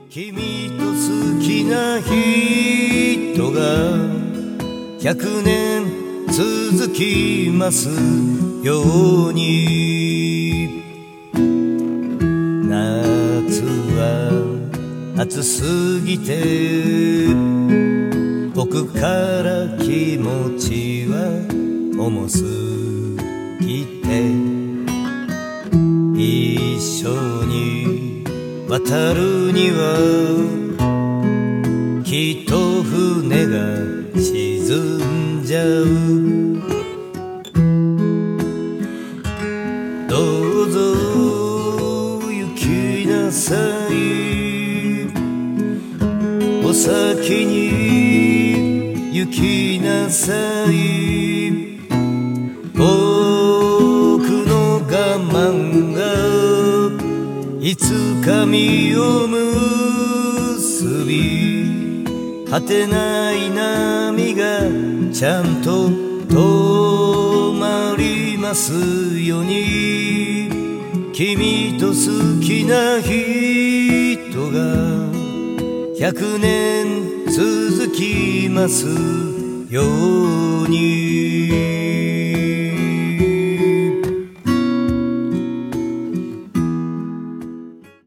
君と好きな人が100年続きますように。夏は暑すぎて僕から気持ちは重すぎて、一緒に渡るにはきっと船が沈んじゃう。どうぞ行きなさい、お先に行きなさい。僕の我慢がいつか実を結び、果てない波がちゃんと止まりますように。君と好きな人が100年続きますように。